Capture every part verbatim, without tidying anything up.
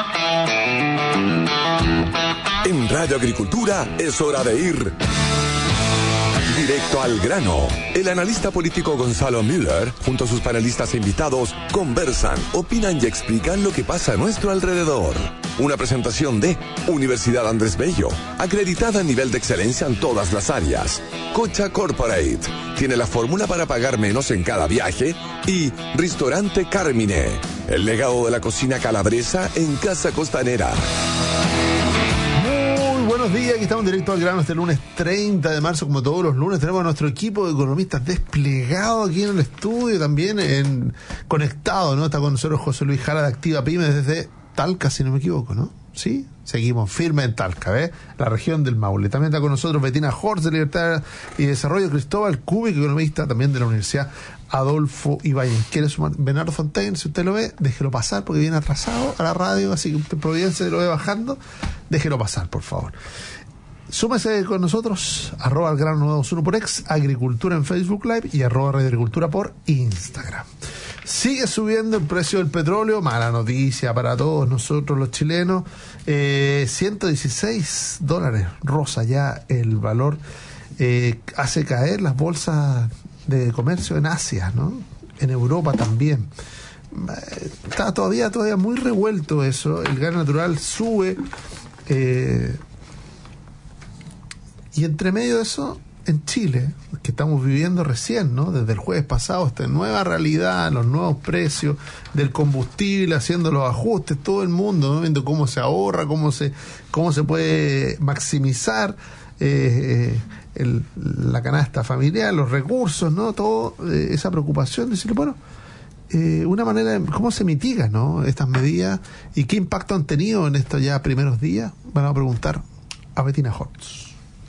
En Radio Agricultura es hora de ir directo al grano. El analista político Gonzalo Müller, junto a sus panelistas e invitados, conversan, opinan y explican lo que pasa a nuestro alrededor. Una presentación de Universidad Andrés Bello, acreditada a nivel de excelencia en todas las áreas. Cocha Corporate, tiene la fórmula para pagar menos en cada viaje. Y Restaurante Carmine, el legado de la cocina calabresa en Casa Costanera. Buenos días, aquí estamos directo al grano este lunes treinta de marzo, como todos los lunes. Tenemos a nuestro equipo de economistas desplegado aquí en el estudio, también en conectado, ¿no? Está con nosotros José Luis Jara de Activa Pymes desde Talca, si no me equivoco, ¿no? Sí, seguimos firme en Talca, ¿ves? La región del Maule. También está con nosotros Bettina Horst de Libertad y Desarrollo, Cristóbal Kubik, economista también de la Universidad Adolfo Ibáñez. ¿Quiere sumar? Bernardo Fontaine, si usted lo ve, déjelo pasar porque viene atrasado a la radio, así que usted Providencia lo ve bajando, déjelo pasar, por favor. Súmese con nosotros, arroba al grano novecientos veintiuno por ex, Agricultura en Facebook Live y arroba Radio Agricultura por Instagram. Sigue subiendo el precio del petróleo, mala noticia para todos nosotros los chilenos, eh, ciento dieciséis dólares, rosa ya el valor, eh, hace caer las bolsas de comercio en Asia, ¿no? En Europa también. Está todavía, todavía muy revuelto eso, el gas natural sube, eh, y entre medio de eso, en Chile, que estamos viviendo recién, ¿no? Desde el jueves pasado, esta nueva realidad, los nuevos precios del combustible, haciendo los ajustes, todo el mundo, ¿no? Viendo cómo se ahorra, cómo se, cómo se puede maximizar eh, el, la canasta familiar, los recursos, ¿no? Todo eh, esa preocupación, decirle, bueno, eh, una manera de cómo se mitigan, ¿no? Estas medidas y qué impacto han tenido en estos ya primeros días. Vamos a preguntar a Bettina Horst.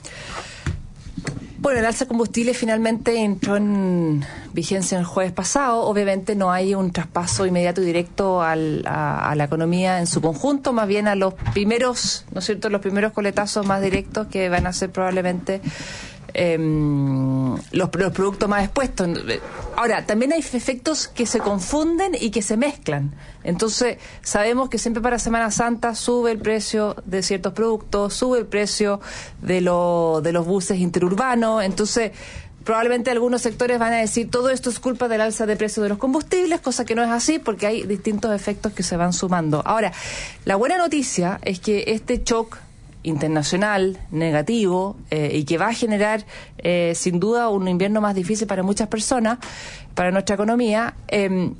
Bueno, el alza de combustible finalmente entró en vigencia el jueves pasado. Obviamente no hay un traspaso inmediato y directo al, a, a la economía en su conjunto, más bien a los primeros, ¿no es cierto?, los primeros coletazos más directos que van a ser probablemente eh, los, los productos más expuestos. Ahora, también hay efectos que se confunden y que se mezclan. Entonces, sabemos que siempre para Semana Santa sube el precio de ciertos productos, sube el precio de, lo, de los buses interurbanos. Entonces, probablemente algunos sectores van a decir todo esto es culpa del alza de precio de los combustibles, cosa que no es así porque hay distintos efectos que se van sumando. Ahora, la buena noticia es que este shock internacional, negativo, eh, y que va a generar eh, sin duda un invierno más difícil para muchas personas, para nuestra economía, eh,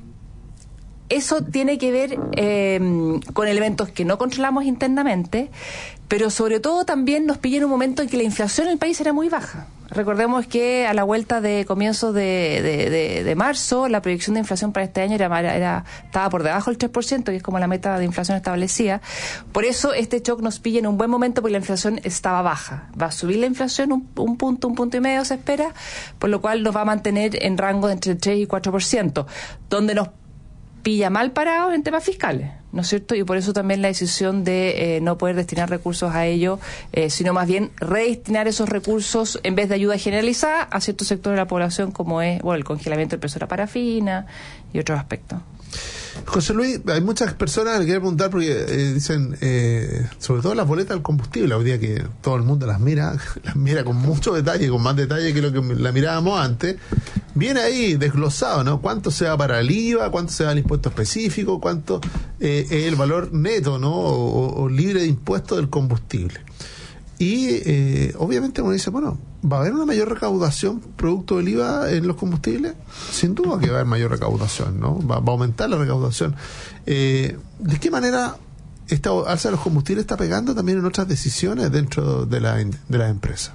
eso tiene que ver eh, con elementos que no controlamos internamente, pero sobre todo también nos pilla en un momento en que la inflación en el país era muy baja. Recordemos que a la vuelta de comienzos de, de, de, de marzo, la proyección de inflación para este año era, era estaba por debajo del tres por ciento, que es como la meta de inflación establecida. Por eso este shock nos pilla en un buen momento porque la inflación estaba baja. Va a subir la inflación un, un punto, un punto y medio se espera, por lo cual nos va a mantener en rango de entre el tres y cuatro por ciento, donde nos pilla mal parados en temas fiscales, ¿no es cierto? Y por eso también la decisión de eh, no poder destinar recursos a ello, eh, sino más bien redestinar esos recursos en vez de ayuda generalizada a ciertos sectores de la población, como es, bueno, el congelamiento del precio de la parafina y otros aspectos. José Luis, hay muchas personas que quieren preguntar porque eh, dicen, eh, sobre todo las boletas del combustible, hoy día que todo el mundo las mira, las mira con mucho detalle, con más detalle que lo que la mirábamos antes, viene ahí desglosado, ¿no? ¿Cuánto se va para el I V A? ¿Cuánto se va al impuesto específico? ¿Cuánto eh, es el valor neto, ¿no? O, o libre de impuesto del combustible? Y eh, obviamente uno dice, bueno, ¿va a haber una mayor recaudación producto del I V A en los combustibles? Sin duda que va a haber mayor recaudación, ¿no? Va, va a aumentar la recaudación. Eh, ¿De qué manera esta alza de los combustibles está pegando también en otras decisiones dentro de la, de la empresa?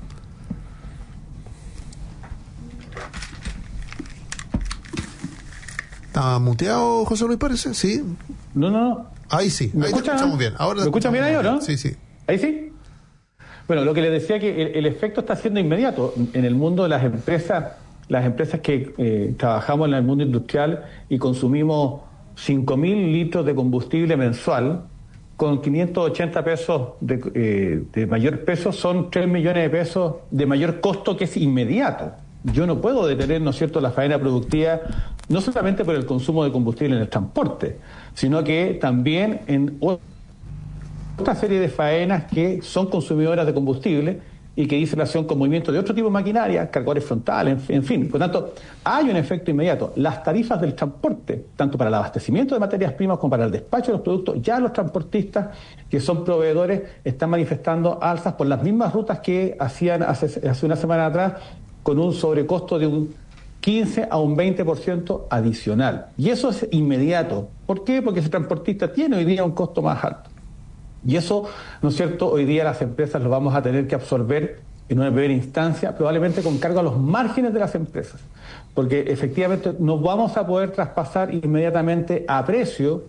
¿Está muteado, José Luis, parece? ¿Sí? No, no. Ahí sí, ahí te escuchamos bien. Ahora ¿Me escuchan bien ahí o no? Sí, sí. ¿Ahí sí? Bueno, lo que les decía que el, el efecto está siendo inmediato. En el mundo de las empresas, las empresas que eh, trabajamos en el mundo industrial y consumimos cinco mil litros de combustible mensual, con quinientos ochenta pesos de, eh, de mayor peso, son tres millones de pesos de mayor costo que es inmediato. yo no puedo detener, ¿no es cierto?, la faena productiva, no solamente por el consumo de combustible en el transporte, sino que también en otra serie de faenas que son consumidoras de combustible y que dicen relación con movimientos de otro tipo de maquinaria, cargadores frontales, en, en fin. Por lo tanto, hay un efecto inmediato. Las tarifas del transporte, tanto para el abastecimiento de materias primas como para el despacho de los productos, ya los transportistas, que son proveedores, están manifestando alzas por las mismas rutas que hacían hace, hace una semana atrás, con un sobrecosto de un quince a un veinte por ciento adicional. Y eso es inmediato. ¿Por qué? Porque ese transportista tiene hoy día un costo más alto. Y eso, ¿no es cierto?, hoy día las empresas lo vamos a tener que absorber en una primera instancia, probablemente con cargo a los márgenes de las empresas. Porque efectivamente no vamos a poder traspasar inmediatamente a precio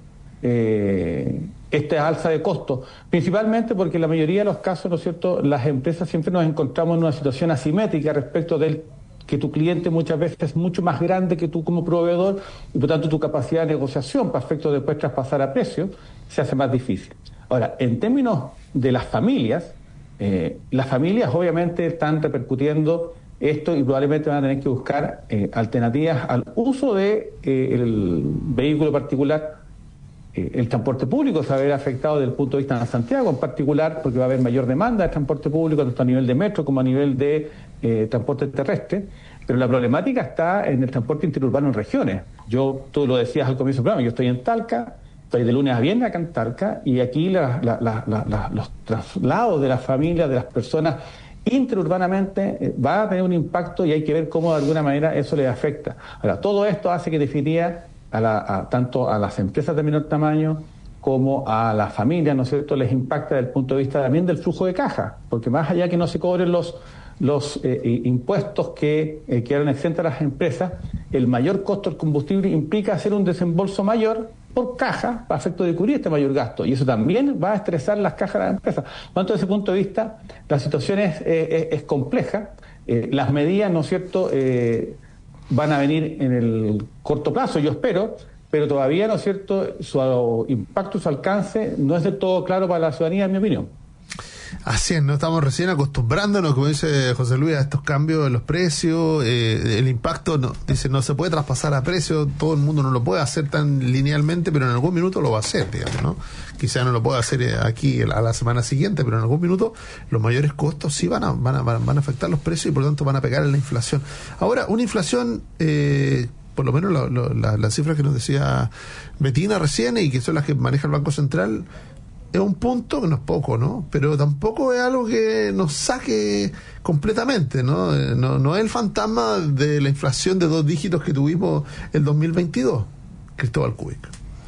eh, esta alza de costos. Principalmente porque en la mayoría de los casos, ¿no es cierto?, las empresas siempre nos encontramos en una situación asimétrica respecto del que tu cliente muchas veces es mucho más grande que tú como proveedor y por tanto tu capacidad de negociación para efectos de después traspasar a precio se hace más difícil. Ahora, en términos de las familias, eh, las familias obviamente están repercutiendo esto y probablemente van a tener que buscar eh, alternativas al uso de eh, el vehículo particular. Eh, el transporte público se va a ver afectado desde el punto de vista de Santiago en particular, porque va a haber mayor demanda de transporte público, tanto a nivel de metro como a nivel de eh, transporte terrestre. Pero la problemática está en el transporte interurbano en regiones. Yo, tú lo decías al comienzo del programa, yo estoy en Talca, estoy de lunes a viernes acá en Talca, y aquí la, la, la, la, la, los traslados de las familias, de las personas interurbanamente, eh, va a tener un impacto y hay que ver cómo de alguna manera eso les afecta. Ahora, todo esto hace que definiría a la, a, tanto a las empresas de menor tamaño como a las familias, ¿no es cierto?, les impacta desde el punto de vista también del flujo de caja, porque más allá que no se cobren los los eh, impuestos que eh, quedaron exentas a las empresas, el mayor costo del combustible implica hacer un desembolso mayor por caja para efecto de cubrir este mayor gasto, y eso también va a estresar las cajas de las empresas. Por tanto, desde ese punto de vista, la situación es, eh, es compleja. Eh, las medidas, ¿no es cierto?, eh, van a venir en el corto plazo, yo espero, pero todavía, ¿no es cierto?, su impacto, su alcance no es del todo claro para la ciudadanía, en mi opinión. Así es, no estamos recién acostumbrándonos, como dice José Luis, a estos cambios en los precios, eh, el impacto, no, dice, no se puede traspasar a precio, todo el mundo no lo puede hacer tan linealmente, pero en algún minuto lo va a hacer, digamos, ¿no? Quizá no lo pueda hacer aquí a la semana siguiente, pero en algún minuto los mayores costos sí van a, van a, van a afectar los precios y por lo tanto van a pegar en la inflación. Ahora, una inflación, eh, por lo menos lo, lo, la, las cifras que nos decía Betina recién y que son las que maneja el Banco Central, es un punto que no es poco, ¿no? Pero tampoco es algo que nos saque completamente, ¿no? No, no es el fantasma de la inflación de dos dígitos que tuvimos el dos mil veintidós, Cristóbal Cúbica.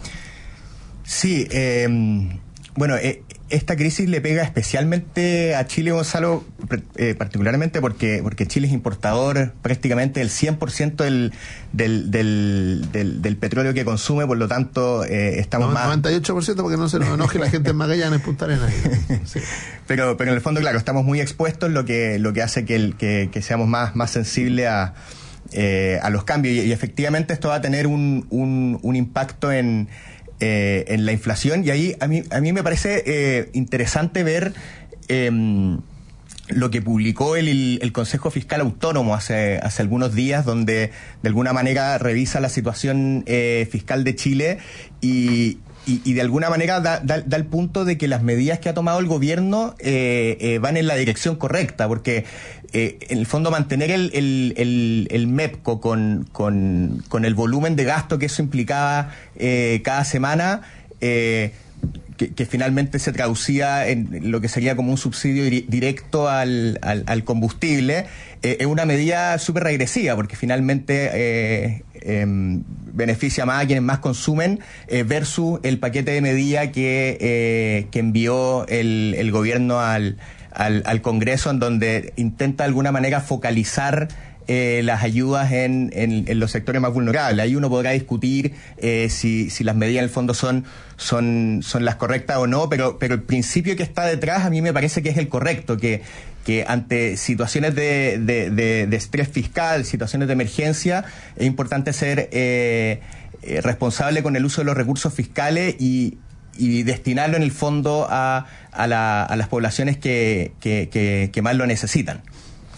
Sí, eh, bueno, eh, esta crisis le pega especialmente a Chile, Gonzalo, eh, particularmente porque porque Chile es importador prácticamente del cien por ciento del del, del, del, del petróleo que consume, por lo tanto eh, estamos no, más... noventa y ocho por ciento porque no se nos enoje la gente en Magallanes, Punta Arenas. Sí. pero pero en el fondo, claro, estamos muy expuestos, lo que lo que hace que, el, que, que seamos más, más sensibles a, eh, a los cambios y, y efectivamente esto va a tener un, un, un impacto en... Eh, en la inflación, y ahí a mí a mí me parece eh, interesante ver eh, lo que publicó el, el Consejo Fiscal Autónomo hace hace algunos días, donde de alguna manera revisa la situación eh, fiscal de Chile y Y, y de alguna manera da, da, da el punto de que las medidas que ha tomado el gobierno eh, eh, van en la dirección correcta, porque eh, en el fondo mantener el, el, el, el MEPCO con, con, con el volumen de gasto que eso implicaba eh, cada semana, eh, que, que finalmente se traducía en lo que sería como un subsidio di- directo al, al, al combustible, eh, es una medida súper regresiva, porque finalmente eh, eh, beneficia más a quienes más consumen, eh, versus el paquete de medidas que, eh, que envió el, el gobierno al, al, al Congreso, en donde intenta de alguna manera focalizar Eh, las ayudas en, en, en los sectores más vulnerables. Ahí uno podrá discutir eh, si, si las medidas en el fondo son, son, son las correctas o no, pero, pero el principio que está detrás a mí me parece que es el correcto, que, que ante situaciones de, de, de, de estrés fiscal, situaciones de emergencia, es importante ser eh, eh, responsable con el uso de los recursos fiscales y y destinarlo en el fondo a, a, la, a las poblaciones que, que, que, que más lo necesitan.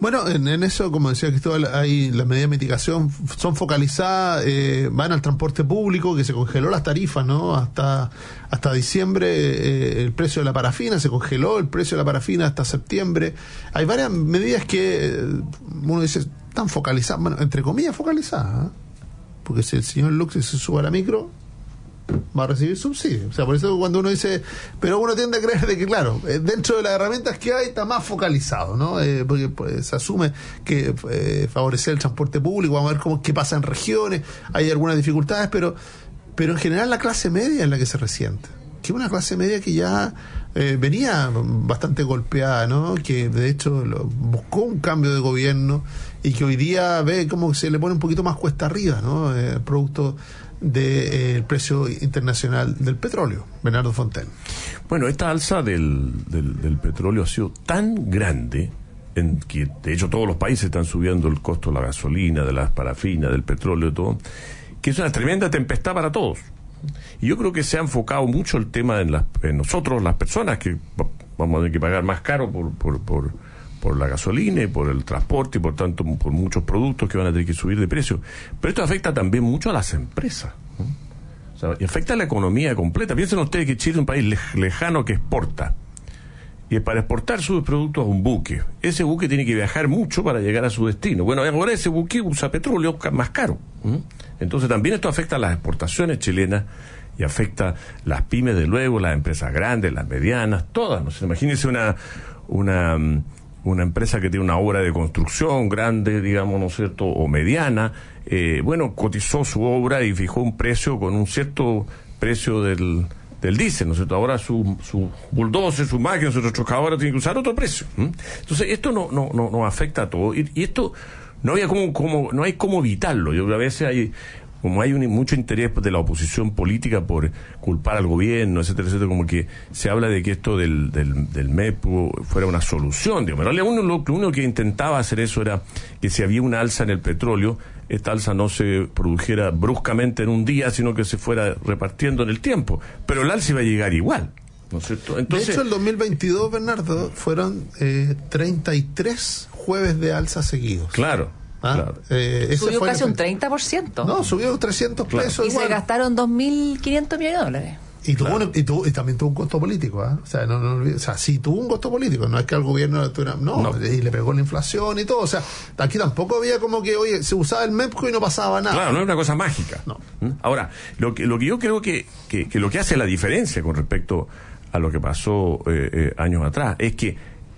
Bueno, en, en eso, como decía Cristóbal, hay las medidas de mitigación son focalizadas, eh, van al transporte público, que se congeló las tarifas, ¿no? Hasta hasta diciembre eh, el precio de la parafina se congeló, el precio de la parafina hasta septiembre. Hay varias medidas que eh, uno dice están focalizadas, bueno, entre comillas focalizadas, ¿eh? Porque si el señor Lux se sube a la micro, va a recibir subsidio. O sea, por eso cuando uno dice, pero uno tiende a creer de que, claro, dentro de las herramientas que hay está más focalizado, ¿no? Eh, porque pues, se asume que eh, favorecer el transporte público, vamos a ver cómo, qué pasa en regiones, hay algunas dificultades, pero, pero en general la clase media es la que se resiente. Que es una clase media que ya eh, venía bastante golpeada, ¿no? Que de hecho lo, buscó un cambio de gobierno y que hoy día ve como que se le pone un poquito más cuesta arriba, ¿no? Eh, producto del eh, precio internacional del petróleo. Bernardo Fontaine. Bueno, esta alza del, del, del petróleo ha sido tan grande en que de hecho todos los países están subiendo el costo de la gasolina, de las parafinas, del petróleo y todo, que es una tremenda tempestad para todos. Y yo creo que se ha enfocado mucho el tema en, las, en nosotros, las personas, que vamos a tener que pagar más caro por, por, por, por la gasolina y por el transporte y por tanto por muchos productos que van a tener que subir de precio. Pero esto afecta también mucho a las empresas, ¿no? O sea, y afecta a la economía completa. Piensen ustedes que Chile es un país lej- lejano que exporta. Y para exportar sus productos a un buque, ese buque tiene que viajar mucho para llegar a su destino. Bueno, ahora ese buque usa petróleo más caro. ¿Mm? Entonces también esto afecta a las exportaciones chilenas y afecta las pymes, de luego, las empresas grandes, las medianas, todas. ¿No? Imagínense una, una, una empresa que tiene una obra de construcción grande, digamos, ¿no es cierto?, o mediana. Eh, bueno, cotizó su obra y fijó un precio con un cierto precio del... del diésel, ¿no es cierto? Ahora su, su bulldozer, su máquina, su retroexcavadora tiene que usar otro precio. ¿Mm? Entonces esto no, no, no, no afecta a todo. Y, y esto no había como, como, no hay cómo evitarlo. Yo creo que a veces hay, como hay un, mucho interés de la oposición política por culpar al gobierno, etcétera, etcétera, como que se habla de que esto del, del, del M E P fuera una solución. Digamos. En realidad uno, lo, lo único que intentaba hacer eso era que si había una alza en el petróleo, esta alza no se produjera bruscamente en un día, sino que se fuera repartiendo en el tiempo. Pero el alza iba a llegar igual, ¿no es cierto? Entonces, de hecho, el dos mil veintidós, Bernardo, fueron eh, treinta y tres jueves de alza seguidos. Claro. ¿Ah? Claro. Eh, subió casi un treinta por ciento. No, subió trescientos claro. pesos. Y igual. Se gastaron dos mil quinientos millones de dólares. Y, tuvo claro. un, y, tuvo, y también tuvo un costo político, ¿eh? O sea, no, no, o sea, sí tuvo un costo político, no es que al gobierno tuviera, no, no, y le pegó la inflación y todo, o sea, aquí tampoco había como que, oye, se usaba el MEPCO y no pasaba nada. Claro, no es una cosa mágica. No. Ahora, lo que, lo que yo creo que, que, que lo que hace la diferencia con respecto a lo que pasó eh, eh, años atrás es que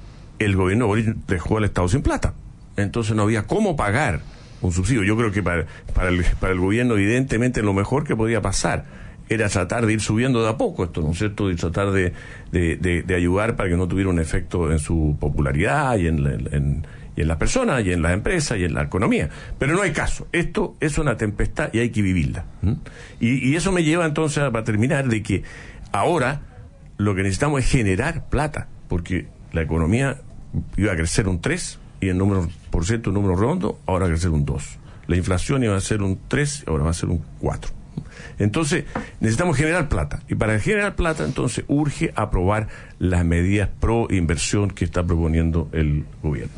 el gobierno Boric dejó al Estado sin plata, entonces no había cómo pagar un subsidio. Yo creo que para, para, el, para el gobierno evidentemente lo mejor que podía pasar era tratar de ir subiendo de a poco esto, ¿no es cierto? Y tratar de, de, de, de ayudar para que no tuviera un efecto en su popularidad y en, en, y en las personas, y en las empresas, y en la economía. Pero no hay caso. Esto es una tempestad y hay que vivirla. ¿Mm? Y, y eso me lleva entonces a, para terminar, de que ahora lo que necesitamos es generar plata, porque la economía iba a crecer un tres, y en número por ciento, un número redondo, ahora va a crecer un dos. La inflación iba a ser un tres, ahora va a ser un cuatro. Entonces necesitamos generar plata, y para generar plata entonces urge aprobar las medidas pro inversión que está proponiendo el gobierno.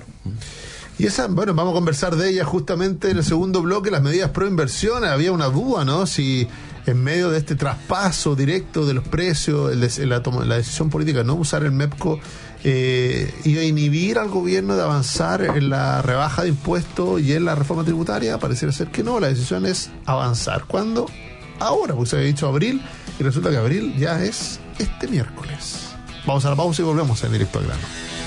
Y esa, bueno, vamos a conversar de ella justamente en el segundo bloque, las medidas pro inversión. Había una duda, ¿no? Si en medio de este traspaso directo de los precios, el, la, toma, la decisión política de no usar el MEPCO eh, iba a inhibir al gobierno de avanzar en la rebaja de impuestos y en la reforma tributaria. Pareciera ser que no, la decisión es avanzar. ¿Cuándo? Ahora, porque se había dicho abril, y resulta que abril ya es este miércoles. Vamos a la pausa y volvemos en Directo al Grano.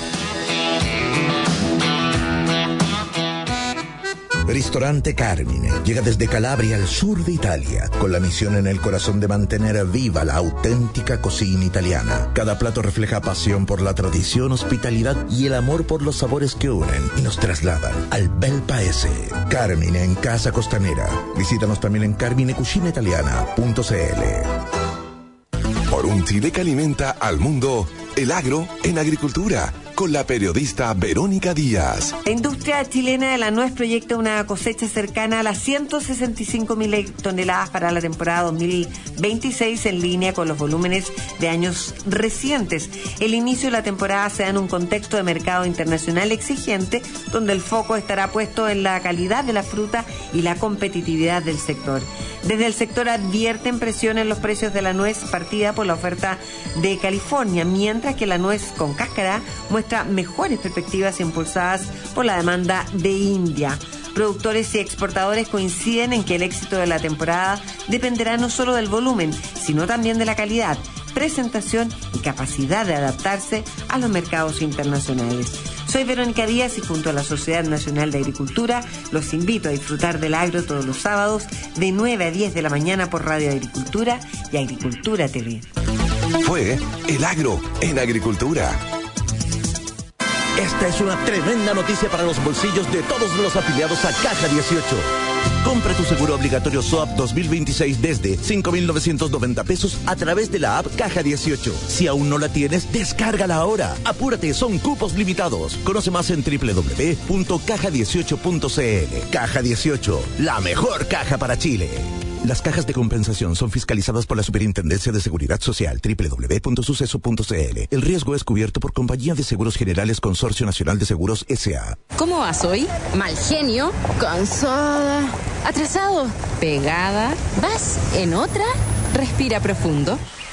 Ristorante Carmine llega desde Calabria al sur de Italia, con la misión en el corazón de mantener viva la auténtica cocina italiana. Cada plato refleja pasión por la tradición, hospitalidad y el amor por los sabores que unen y nos trasladan al bel paese. Carmine en Casa Costanera. Visítanos también en carmine cucina italiana punto c l. Por un Chile que alimenta al mundo, el agro en agricultura. con la periodista Verónica Díaz. La industria chilena de la nuez proyecta una cosecha cercana a las ciento sesenta y cinco mil toneladas para la temporada dos mil veintiséis, en línea con los volúmenes de años recientes. El inicio de la temporada se da en un contexto de mercado internacional exigente, donde el foco estará puesto en la calidad de la fruta y la competitividad del sector. Desde el sector advierten presión en los precios de la nuez partida por la oferta de California, mientras que la nuez con cáscara muestra mejores perspectivas impulsadas por la demanda de India. Productores y exportadores coinciden en que el éxito de la temporada dependerá no solo del volumen, sino también de la calidad, presentación y capacidad de adaptarse a los mercados internacionales. Soy Verónica Díaz y junto a la Sociedad Nacional de Agricultura los invito a disfrutar del agro todos los sábados de nueve a diez de la mañana por Radio Agricultura y Agricultura T V. Fue El Agro en Agricultura. Esta es una tremenda noticia para los bolsillos de todos los afiliados a Caja dieciocho. Compra tu seguro obligatorio S O A P dos mil veintiséis desde cinco mil novecientos noventa pesos a través de la app Caja dieciocho. Si aún no la tienes, descárgala ahora. Apúrate, son cupos limitados. Conoce más en doble u doble u doble u punto caja dieciocho punto c l. Caja dieciocho, la mejor caja para Chile. Las cajas de compensación son fiscalizadas por la Superintendencia de Seguridad Social, doble u doble u doble u punto suceso punto c l. El riesgo es cubierto por Compañía de Seguros Generales Consorcio Nacional de Seguros S A ¿Cómo vas hoy? Mal genio, cansada, atrasado, pegada. ¿Vas en otra? Respira profundo.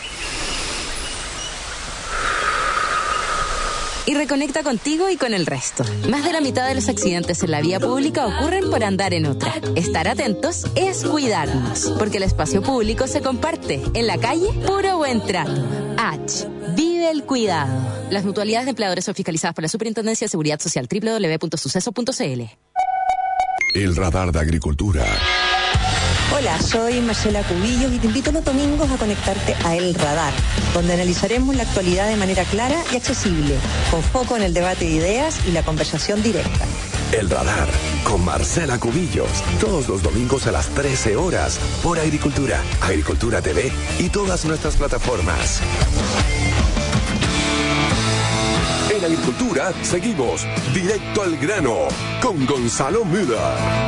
Y reconecta contigo y con el resto. Más de la mitad de los accidentes en la vía pública ocurren por andar en otra. Estar atentos es cuidarnos, porque el espacio público se comparte. En la calle, puro buen trato. H. Vive el cuidado. Las mutualidades de empleadores son fiscalizadas por la Superintendencia de Seguridad Social, doble u doble u doble u punto suceso punto c l. El radar de Agricultura. Hola, soy Marcela Cubillos y te invito los domingos a conectarte a El Radar, donde analizaremos la actualidad de manera clara y accesible, con foco en el debate de ideas y la conversación directa. El Radar, con Marcela Cubillos, todos los domingos a las trece horas, por Agricultura, Agricultura T V y todas nuestras plataformas. En Agricultura seguimos directo al grano con Gonzalo Müller.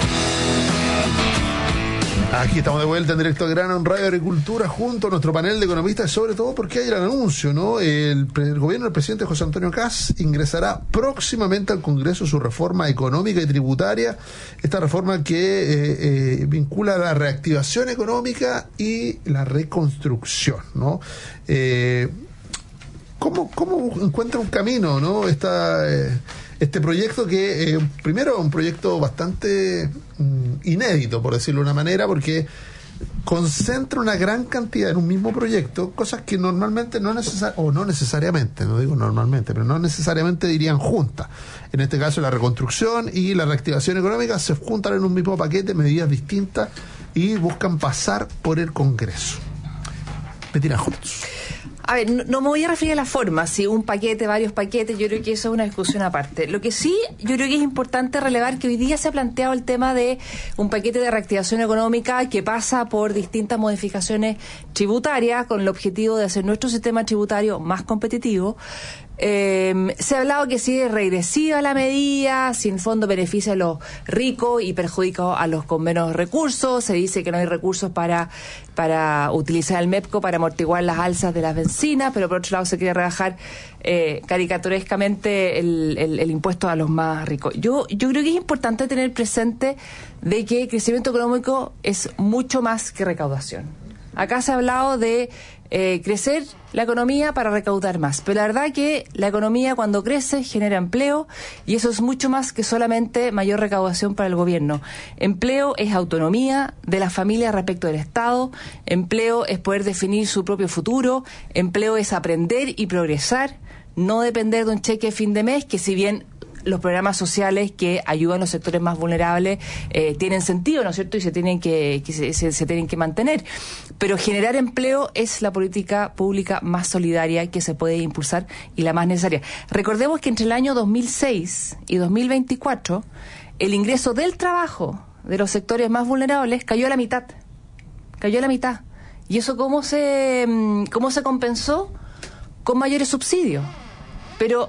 Aquí estamos de vuelta en Directo al Grano en Radio Agricultura junto a nuestro panel de economistas, sobre todo porque hay el anuncio, ¿no? El, el gobierno del presidente José Antonio Kast ingresará próximamente al Congreso su reforma económica y tributaria, esta reforma que eh, eh, vincula la reactivación económica y la reconstrucción, ¿no? Eh, ¿cómo, ¿Cómo encuentra un camino, ¿no? Esta... Eh, Este proyecto que, eh, primero, un proyecto bastante mm, inédito, por decirlo de una manera, porque concentra una gran cantidad en un mismo proyecto, cosas que normalmente no necesariamente, o no necesariamente, no digo normalmente, pero no necesariamente dirían juntas. En este caso, la reconstrucción y la reactivación económica se juntan en un mismo paquete, medidas distintas, y buscan pasar por el Congreso. Bettina Holtz. A ver, no, no me voy a referir a la forma, si un paquete, varios paquetes, yo creo que eso es una discusión aparte. Lo que sí, yo creo que es importante relevar que hoy día se ha planteado el tema de un paquete de reactivación económica que pasa por distintas modificaciones tributarias con el objetivo de hacer nuestro sistema tributario más competitivo. Eh, se ha hablado que si es regresiva la medida, si en fondo beneficia a los ricos y perjudica a los con menos recursos. Se dice que no hay recursos para para utilizar el MEPCO para amortiguar las alzas de las bencinas, pero por otro lado se quiere rebajar eh, caricaturescamente el, el, el impuesto a los más ricos. Yo, yo creo que es importante tener presente de que el crecimiento económico es mucho más que recaudación. Acá se ha hablado de eh, crecer la economía para recaudar más, pero la verdad que la economía cuando crece genera empleo y eso es mucho más que solamente mayor recaudación para el gobierno. Empleo es autonomía de las familias respecto del Estado, empleo es poder definir su propio futuro, empleo es aprender y progresar, no depender de un cheque de fin de mes, que si bien los programas sociales que ayudan a los sectores más vulnerables eh, tienen sentido, ¿no es cierto? Y se tienen que, que se, se, se tienen que mantener. Pero generar empleo es la política pública más solidaria que se puede impulsar y la más necesaria. Recordemos que entre el año dos mil seis y dos mil veinticuatro el ingreso del trabajo de los sectores más vulnerables cayó a la mitad. Cayó a la mitad. ¿Y eso cómo se, cómo se compensó? Con mayores subsidios. Pero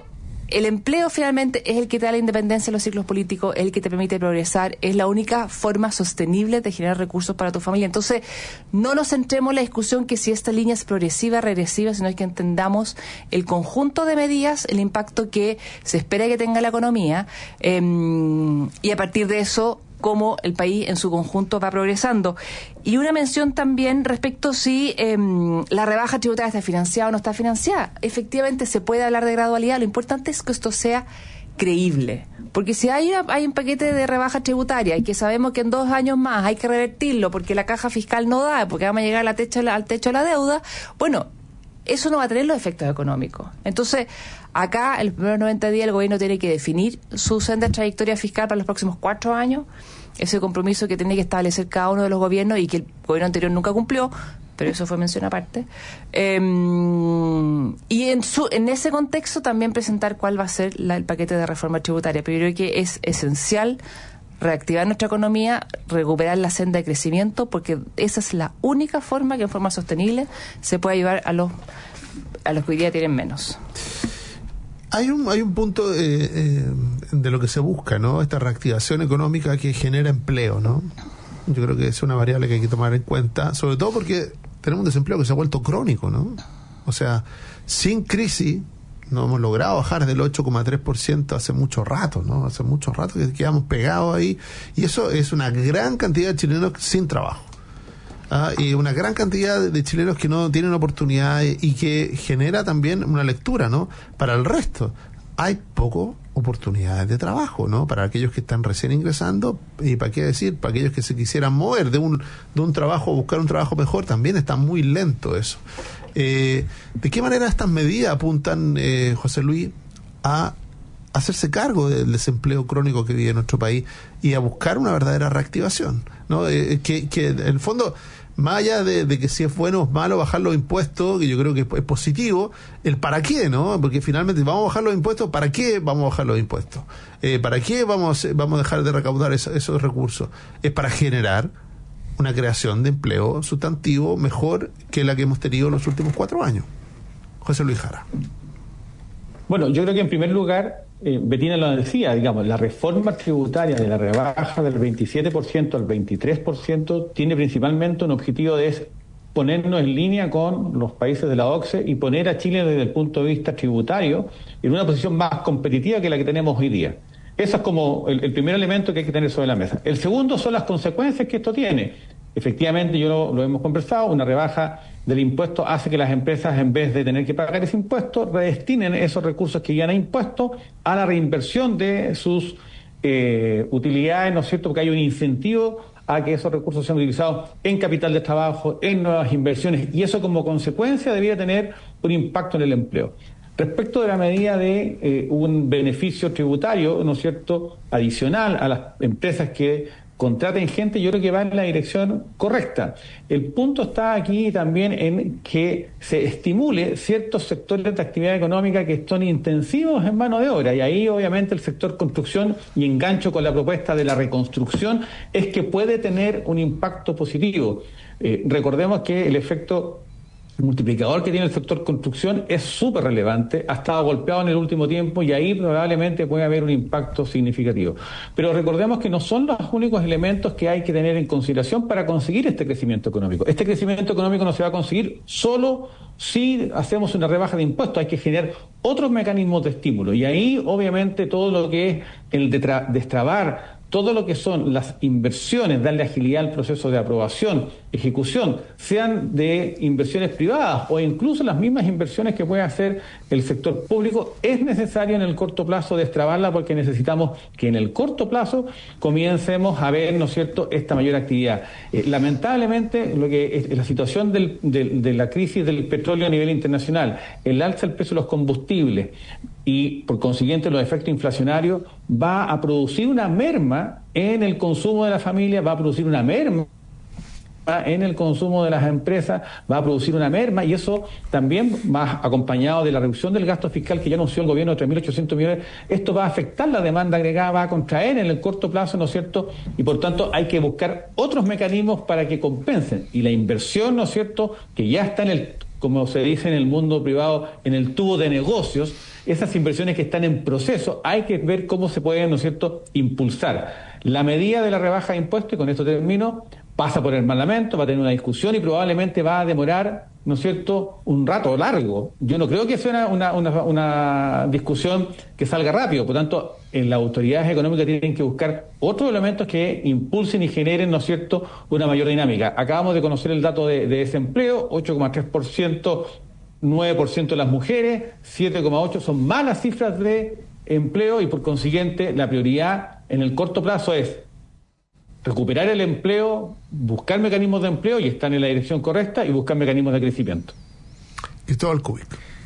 el empleo finalmente es el que te da la independencia de los ciclos políticos, es el que te permite progresar, es la única forma sostenible de generar recursos para tu familia. Entonces, no nos centremos en la discusión que si esta línea es progresiva, regresiva, sino que entendamos el conjunto de medidas, el impacto que se espera que tenga la economía, eh, y a partir de eso, cómo el país en su conjunto va progresando. Y una mención también respecto si eh, la rebaja tributaria está financiada o no está financiada. Efectivamente se puede hablar de gradualidad, lo importante es que esto sea creíble. Porque si hay, una, hay un paquete de rebaja tributaria y que sabemos que en dos años más hay que revertirlo porque la caja fiscal no da, porque vamos a llegar al techo, al techo de la deuda, bueno, eso no va a tener los efectos económicos. Entonces, acá, en los primeros noventa días, el gobierno tiene que definir su senda trayectoria fiscal para los próximos cuatro años, ese compromiso que tiene que establecer cada uno de los gobiernos y que el gobierno anterior nunca cumplió, pero eso fue mención aparte. Eh, y en, su, en ese contexto también presentar cuál va a ser la, el paquete de reforma tributaria. Pero yo creo que es esencial reactivar nuestra economía, recuperar la senda de crecimiento, porque esa es la única forma que en forma sostenible se puede ayudar a los a los que hoy día tienen menos. Hay un hay un punto eh, eh, de lo que se busca, ¿no? Esta reactivación económica que genera empleo, ¿no? Yo creo que es una variable que hay que tomar en cuenta, sobre todo porque tenemos un desempleo que se ha vuelto crónico, ¿no? O sea, sin crisis no hemos logrado bajar del ocho coma tres por ciento hace mucho rato, ¿no? Hace mucho rato que quedamos pegados ahí, y eso es una gran cantidad de chilenos sin trabajo. ¿Ah? Y una gran cantidad de chilenos que no tienen oportunidades y que genera también una lectura, ¿no? Para el resto, hay poco oportunidades de trabajo, ¿no? Para aquellos que están recién ingresando, y para qué decir, para aquellos que se quisieran mover de un, de un trabajo, buscar un trabajo mejor, también está muy lento eso. Eh, ¿De qué manera estas medidas apuntan, eh, José Luis, a hacerse cargo del desempleo crónico que vive en nuestro país y a buscar una verdadera reactivación, ¿no? Eh, que, que en el fondo, más allá de, de que si es bueno o malo bajar los impuestos, que yo creo que es positivo, el para qué, ¿no? Porque finalmente vamos a bajar los impuestos, ¿para qué vamos a bajar los impuestos? Eh, ¿Para qué vamos, vamos a dejar de recaudar eso, esos recursos? Es para generar una creación de empleo sustantivo mejor que la que hemos tenido en los últimos cuatro años. José Luis Jara. Bueno, yo creo que en primer lugar, eh, Betina lo decía, digamos, la reforma tributaria de la rebaja del veintisiete por ciento al veintitrés por ciento tiene principalmente un objetivo de ponernos en línea con los países de la O C D E y poner a Chile desde el punto de vista tributario en una posición más competitiva que la que tenemos hoy día. Ese es como el, el primer elemento que hay que tener sobre la mesa. El segundo son las consecuencias que esto tiene. Efectivamente, yo lo, lo hemos conversado, una rebaja del impuesto hace que las empresas, en vez de tener que pagar ese impuesto, redestinen esos recursos que ya han impuesto a la reinversión de sus eh, utilidades, ¿no es cierto? Porque hay un incentivo a que esos recursos sean utilizados en capital de trabajo, en nuevas inversiones, y eso como consecuencia debería tener un impacto en el empleo. Respecto de la medida de eh, un beneficio tributario, ¿no es cierto?, adicional a las empresas que contraten gente, yo creo que va en la dirección correcta. El punto está aquí también en que se estimule ciertos sectores de actividad económica que están intensivos en mano de obra, y ahí obviamente el sector construcción, y engancho con la propuesta de la reconstrucción, es que puede tener un impacto positivo. Eh, recordemos que el efecto multiplicador que tiene el sector construcción es súper relevante, ha estado golpeado en el último tiempo y ahí probablemente puede haber un impacto significativo. Pero recordemos que no son los únicos elementos que hay que tener en consideración para conseguir este crecimiento económico. Este crecimiento económico no se va a conseguir solo si hacemos una rebaja de impuestos, hay que generar otros mecanismos de estímulo, y ahí obviamente todo lo que es el destrabar todo lo que son las inversiones, darle agilidad al proceso de aprobación, ejecución, sean de inversiones privadas o incluso las mismas inversiones que puede hacer el sector público, es necesario en el corto plazo destrabarla, porque necesitamos que en el corto plazo comencemos a ver, ¿no es cierto?, esta mayor actividad. Eh, lamentablemente, lo que es la situación del, de, de la crisis del petróleo a nivel internacional, el alza del precio de los combustibles y por consiguiente los efectos inflacionarios, va a producir una merma en el consumo de la familia, va a producir una merma en el consumo de las empresas, va a producir una merma, y eso también va acompañado de la reducción del gasto fiscal que ya anunció el gobierno de tres mil ochocientos millones. Esto va a afectar la demanda agregada, va a contraer en el corto plazo, ¿no es cierto? Y por tanto hay que buscar otros mecanismos para que compensen. Y la inversión, ¿no es cierto?, que ya está en el como se dice en el mundo privado, en el tubo de negocios, esas inversiones que están en proceso, hay que ver cómo se pueden, ¿no es cierto?, impulsar. La medida de la rebaja de impuestos, y con esto termino, pasa por el Parlamento, va a tener una discusión y probablemente va a demorar, ¿no es cierto?, un rato largo. Yo no creo que sea una, una, una discusión que salga rápido. Por tanto, en las autoridades económicas tienen que buscar otros elementos que impulsen y generen, ¿no es cierto?, una mayor dinámica. Acabamos de conocer el dato de, de desempleo, ocho coma tres por ciento, nueve por ciento de las mujeres, siete coma ocho por ciento son malas cifras de empleo y por consiguiente la prioridad en el corto plazo es recuperar el empleo, buscar mecanismos de empleo, y están en la dirección correcta, y buscar mecanismos de crecimiento. Cristóbal Cubich.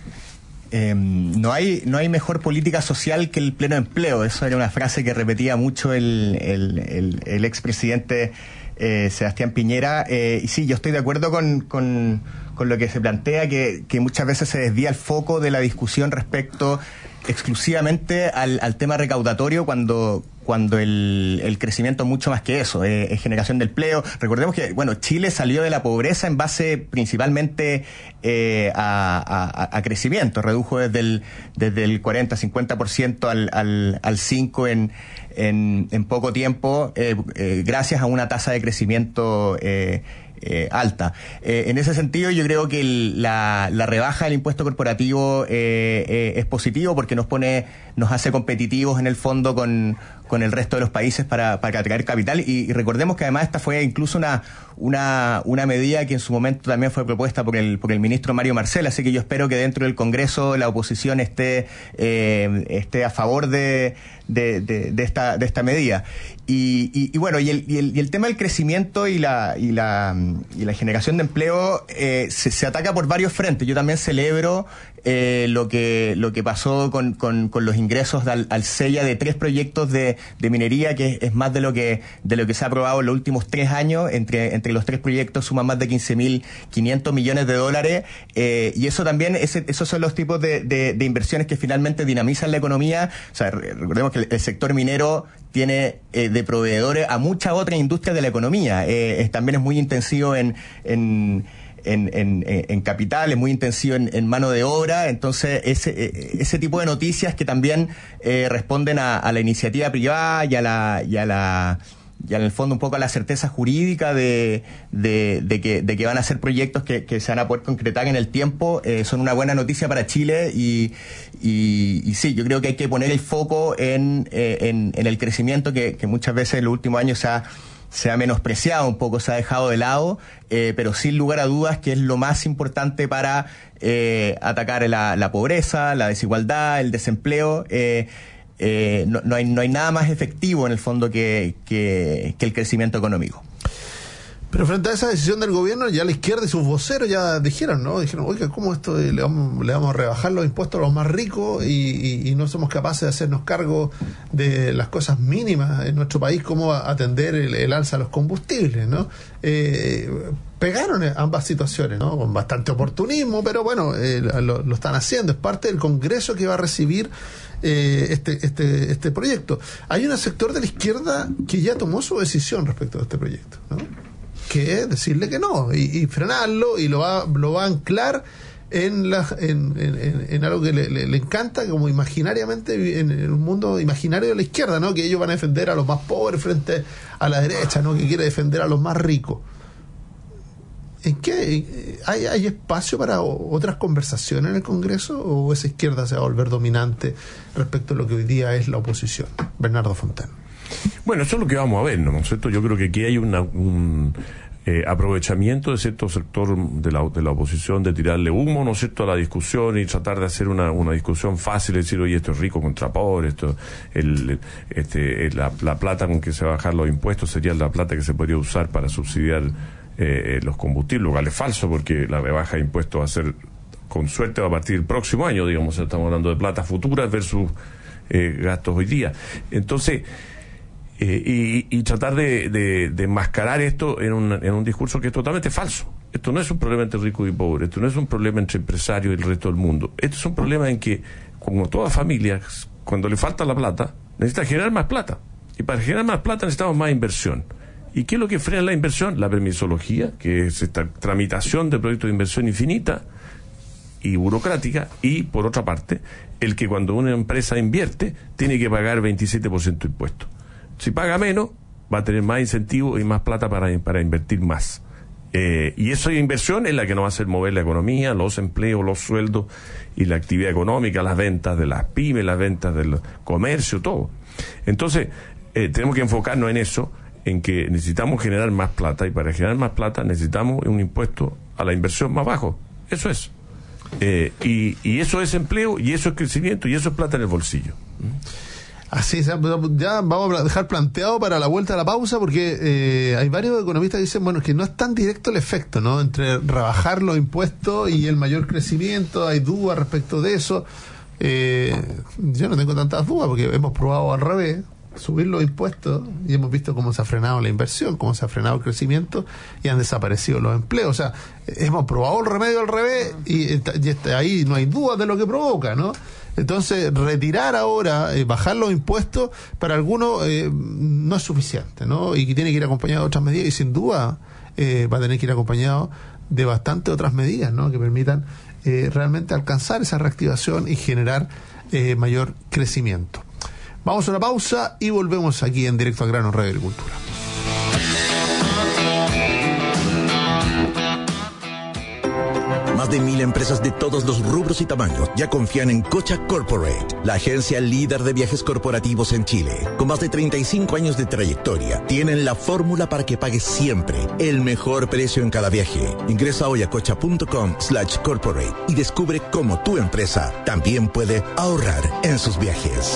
Eh, no hay no hay mejor política social que el pleno empleo. Eso era una frase que repetía mucho el, el, el, el expresidente eh, Sebastián Piñera. Eh, y sí, yo estoy de acuerdo con, con, con lo que se plantea, que, que muchas veces se desvía el foco de la discusión respecto exclusivamente al, al tema recaudatorio, cuando cuando el, el crecimiento es mucho más que eso, eh, es generación de empleo. Recordemos que, bueno, Chile salió de la pobreza en base principalmente eh, a, a, a crecimiento, redujo desde el, desde el cuarenta, cincuenta por ciento al, al, al cinco por ciento en, en, en poco tiempo, eh, eh, gracias a una tasa de crecimiento eh, Eh, alta. Eh, en ese sentido, yo creo que el, la, la rebaja del impuesto corporativo eh, eh, es positivo, porque nos pone, nos hace competitivos en el fondo con, con el resto de los países para, para atraer capital. Y, y recordemos que además esta fue incluso una, una, una medida que en su momento también fue propuesta por el, por el ministro Mario Marcel, así que yo espero que dentro del Congreso la oposición esté, eh, esté a favor de, de, de, de esta, de esta medida. Y, y, y bueno, y el, y el, y el tema del crecimiento y la, y la, y la generación de empleo eh, se, se ataca por varios frentes. Yo también celebro eh, lo que lo que pasó con, con, con los ingresos al, al SEIA de tres proyectos de, de minería, que es, es más de lo que de lo que se ha aprobado en los últimos tres años. Entre, entre los tres proyectos suman más de quince mil quinientos millones de dólares. Eh, y eso también, ese, esos son los tipos de, de, de inversiones que finalmente dinamizan la economía. O sea, recordemos que el, el sector minero tiene eh, de proveedores a muchas otras industrias de la economía. Eh, es, también es muy intensivo en, en, en, en, en capital, es muy intensivo en, en mano de obra. Entonces, ese, ese tipo de noticias que también eh, responden a, a la iniciativa privada y a la... Y a la y en el fondo un poco a la certeza jurídica de, de, de, que, de que van a ser proyectos que, que se van a poder concretar en el tiempo, eh, son una buena noticia para Chile. Y, y, y sí, yo creo que hay que poner el foco en, eh, en, en el crecimiento que, que muchas veces en los últimos años se ha, se ha menospreciado un poco, se ha dejado de lado, eh, pero sin lugar a dudas que es lo más importante para eh, atacar la, la pobreza, la desigualdad, el desempleo. eh, Eh, no, no, hay, no hay nada más efectivo en el fondo que, que, que el crecimiento económico. Pero frente a esa decisión del gobierno, ya la izquierda y sus voceros ya dijeron, ¿no? Dijeron, oiga, ¿cómo esto de, le, vamos, le vamos a rebajar los impuestos a los más ricos y, y, y no somos capaces de hacernos cargo de las cosas mínimas en nuestro país, como atender el, el alza de los combustibles, ¿no? Eh, pegaron ambas situaciones, ¿no? Con bastante oportunismo, pero bueno, eh, lo, lo están haciendo. Es parte del Congreso que va a recibir eh, este, este, este proyecto. Hay un sector de la izquierda que ya tomó su decisión respecto a este proyecto, ¿no? Que es decirle que no y, y frenarlo, y lo va, lo va a anclar en, la, en, en, en algo que le, le, le encanta, como imaginariamente, en, en un mundo imaginario de la izquierda, ¿no? Que ellos van a defender a los más pobres frente a la derecha, ¿no? Que quiere defender a los más ricos. ¿En qué hay, hay espacio para otras conversaciones en el Congreso, o esa izquierda se va a volver dominante respecto a lo que hoy día es la oposición? Bernardo Fontán. Bueno, eso es lo que vamos a ver, ¿no es cierto? Yo creo que aquí hay una, un eh, aprovechamiento de cierto sector de la, de la oposición de tirarle humo, ¿no es cierto?, a la discusión, y tratar de hacer una, una discusión fácil, decir, oye, esto es rico contra pobre, esto, el, este, la, la plata con que se va a bajar los impuestos sería la plata que se podría usar para subsidiar eh, los combustibles, lo cual es falso, porque la rebaja de impuestos va a ser, con suerte, va a partir del próximo año, digamos, estamos hablando de plata futuras versus eh, gastos hoy día. Entonces, Eh, y, y tratar de, de, de enmascarar esto en un, en un discurso que es totalmente falso. Esto no es un problema entre rico y pobre, esto no es un problema entre empresarios y el resto del mundo. Esto es un problema en que, como todas familias, cuando le falta la plata, necesita generar más plata. Y para generar más plata necesitamos más inversión. ¿Y qué es lo que frena la inversión? La permisología, que es esta tramitación de proyectos de inversión infinita, y burocrática, y por otra parte, el que cuando una empresa invierte tiene que pagar veintisiete por ciento de impuestos. Si paga menos, va a tener más incentivos y más plata para, para invertir más. Eh, y esa inversión es la que nos va a hacer mover la economía, los empleos, los sueldos y la actividad económica, las ventas de las pymes, las ventas del comercio, todo. Entonces, eh, tenemos que enfocarnos en eso, en que necesitamos generar más plata, y para generar más plata necesitamos un impuesto a la inversión más bajo. Eso es. Eh, y, y eso es empleo, y eso es crecimiento, y eso es plata en el bolsillo. Así es, ya vamos a dejar planteado para la vuelta a la pausa, porque eh, hay varios economistas que dicen, bueno, que no es tan directo el efecto, ¿no? Entre rebajar los impuestos y el mayor crecimiento, hay dudas respecto de eso. Eh, yo no tengo tantas dudas, porque hemos probado al revés, subir los impuestos, y hemos visto cómo se ha frenado la inversión, cómo se ha frenado el crecimiento, y han desaparecido los empleos. O sea, hemos probado el remedio al revés, y, y está, ahí no hay dudas de lo que provoca, ¿no? Entonces, retirar ahora, eh, bajar los impuestos, para algunos eh, no es suficiente, ¿no? Y que tiene que ir acompañado de otras medidas, y sin duda eh, va a tener que ir acompañado de bastantes otras medidas, ¿no? Que permitan eh, realmente alcanzar esa reactivación y generar eh, mayor crecimiento. Vamos a una pausa y volvemos aquí en Directo al Grano, Radio Agricultura. Más de mil empresas de todos los rubros y tamaños ya confían en Cocha Corporate, la agencia líder de viajes corporativos en Chile. Con más de treinta y cinco años de trayectoria, tienen la fórmula para que pagues siempre el mejor precio en cada viaje. Ingresa hoy a cocha.com slash corporate y descubre cómo tu empresa también puede ahorrar en sus viajes.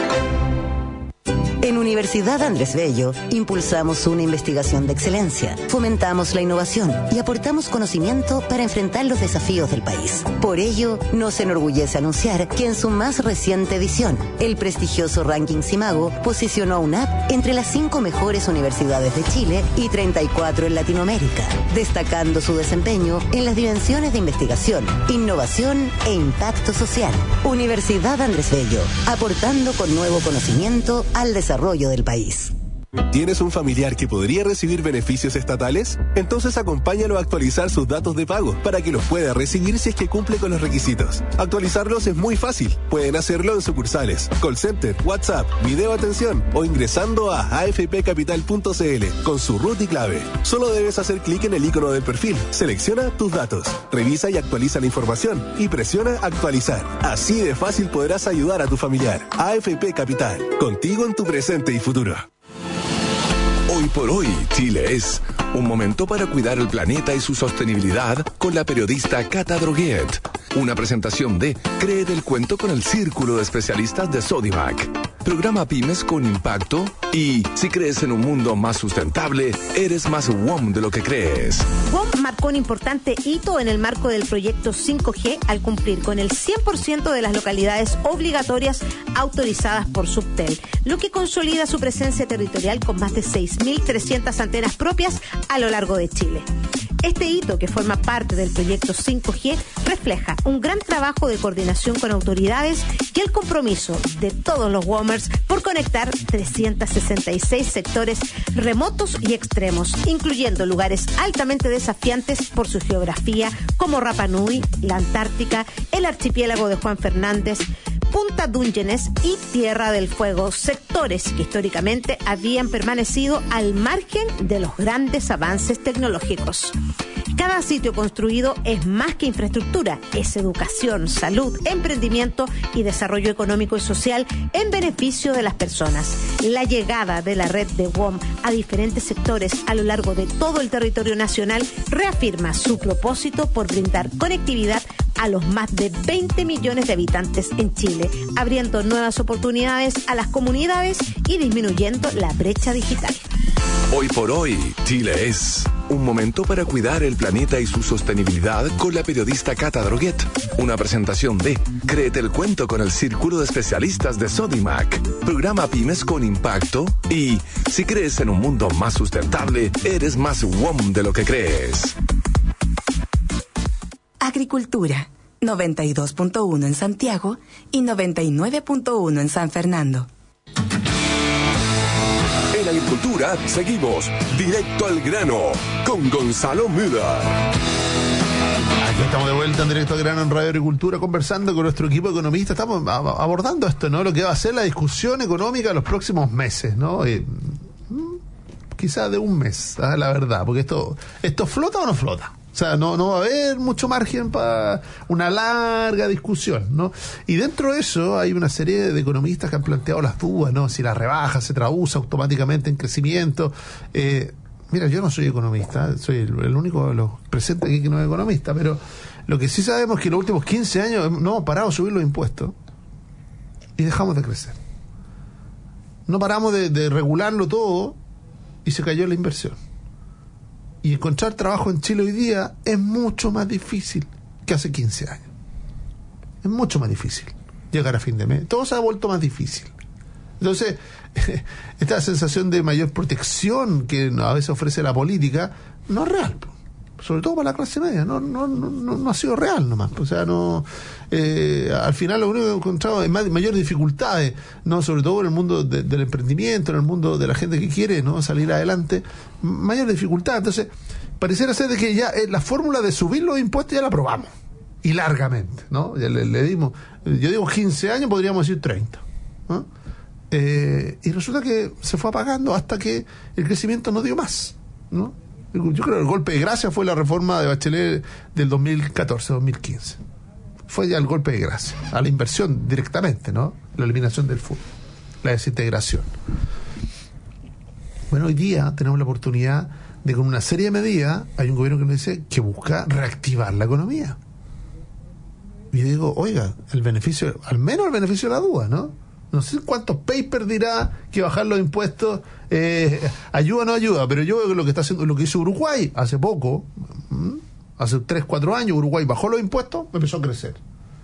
En Universidad Andrés Bello impulsamos una investigación de excelencia, fomentamos la innovación y aportamos conocimiento para enfrentar los desafíos del país. Por ello, nos enorgullece anunciar que en su más reciente edición, el prestigioso ranking Simago posicionó a UNAP entre las cinco mejores universidades de Chile y treinta y cuatro en Latinoamérica, destacando su desempeño en las dimensiones de investigación, innovación e impacto social. Universidad Andrés Bello, aportando con nuevo conocimiento al desarrollo del país. ¿Tienes un familiar que podría recibir beneficios estatales? Entonces acompáñalo a actualizar sus datos de pago para que los pueda recibir si es que cumple con los requisitos. Actualizarlos es muy fácil. Pueden hacerlo en sucursales, call center, WhatsApp, video atención o ingresando a a f p capital punto c l con su root y clave. Solo debes hacer clic en el icono del perfil, selecciona tus datos, revisa y actualiza la información y presiona actualizar. Así de fácil podrás ayudar a tu familiar. A F P Capital, contigo en tu presente y futuro. Hoy por hoy, Chile es un momento para cuidar el planeta y su sostenibilidad con la periodista Cata Droguet. Una presentación de Créete el cuento con el Círculo de Especialistas de Sodimac. Programa Pymes con Impacto y si crees en un mundo más sustentable, eres más W O M de lo que crees. W O M marcó un importante hito en el marco del proyecto cinco G al cumplir con el cien por ciento de las localidades obligatorias autorizadas por Subtel, lo que consolida su presencia territorial con más de seis mil trescientas antenas propias a lo largo de Chile. Este hito, que forma parte del proyecto cinco G, refleja un gran trabajo de coordinación con autoridades y el compromiso de todos los WOMers por conectar trescientos sesenta y seis sectores remotos y extremos, incluyendo lugares altamente desafiantes por su geografía, como Rapa Nui, la Antártica, el archipiélago de Juan Fernández, Punta Dungeones y Tierra del Fuego, sectores que históricamente habían permanecido al margen de los grandes avances tecnológicos. Cada sitio construido es más que infraestructura, es educación, salud, emprendimiento y desarrollo económico y social en beneficio de las personas. La llegada de la red de W O M a diferentes sectores a lo largo de todo el territorio nacional reafirma su propósito por brindar conectividad a los más de veinte millones de habitantes en Chile, abriendo nuevas oportunidades a las comunidades y disminuyendo la brecha digital. Hoy por hoy, Chile es un momento para cuidar el planeta y su sostenibilidad con la periodista Cata Droguet. Una presentación de Créete el cuento con el Círculo de Especialistas de Sodimac. Programa Pymes con Impacto y si crees en un mundo más sustentable, eres más W O M de lo que crees. Agricultura, noventa y dos punto uno en Santiago y noventa y nueve punto uno en San Fernando. En Agricultura seguimos directo al grano con Gonzalo Müller. Aquí estamos de vuelta en directo a Grano en Radio Agricultura, conversando con nuestro equipo de economistas. Estamos abordando esto, ¿no? Lo que va a ser la discusión económica en los próximos meses, ¿no? Eh, quizás de un mes, ¿sabes? La verdad, porque esto, esto flota o no flota. O sea, no, no va a haber mucho margen para una larga discusión, ¿no? Y dentro de eso hay una serie de economistas que han planteado las dudas, ¿no? Si la rebaja se traduce automáticamente en crecimiento. Eh, mira, yo no soy economista, soy el, el único de los presentes aquí que no es economista, pero lo que sí sabemos es que en los últimos quince años no hemos parado de subir los impuestos y dejamos de crecer. No paramos de, de regularlo todo y se cayó la inversión. Y encontrar trabajo en Chile hoy día es mucho más difícil que hace quince años. Es mucho más difícil llegar a fin de mes. Todo se ha vuelto más difícil. Entonces, esta sensación de mayor protección que a veces ofrece la política no es real. Sobre todo para la clase media. No, no, no, no ha sido real nomás. O sea, no. Eh, al final lo único que he encontrado es más, mayores dificultades, ¿no? Sobre todo en el mundo de, del emprendimiento, en el mundo de la gente que quiere, ¿no? Salir adelante. Mayor dificultad. Entonces, pareciera ser de que ya eh, la fórmula de subir los impuestos ya la probamos. Y largamente, ¿no? Ya le, le dimos, yo digo quince años, podríamos decir treinta, ¿no? Eh, y resulta que se fue apagando hasta que el crecimiento no dio más, ¿no? Yo creo que el golpe de gracia fue la reforma de Bachelet del dos mil catorce dos mil quince. Fue ya el golpe de gracia, a la inversión directamente, ¿no? La eliminación del fútbol, la desintegración. Bueno, hoy día tenemos la oportunidad de, con una serie de medidas, hay un gobierno que nos dice que busca reactivar la economía. Y digo, oiga, el beneficio, al menos el beneficio de la duda, ¿no? No sé cuántos papers dirá que bajar los impuestos eh, ayuda o no ayuda, pero yo veo que lo que está haciendo, lo que hizo Uruguay hace poco, hace tres, cuatro años, Uruguay bajó los impuestos, empezó a crecer.